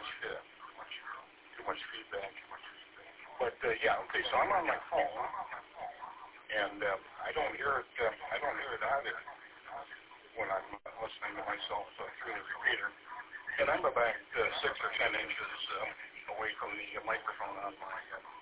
much feedback. But yeah, okay. So I'm on my phone, and I don't hear it. I don't hear it either when I'm listening to myself through the repeater. And I'm about 6 or 10 inches away from the microphone on my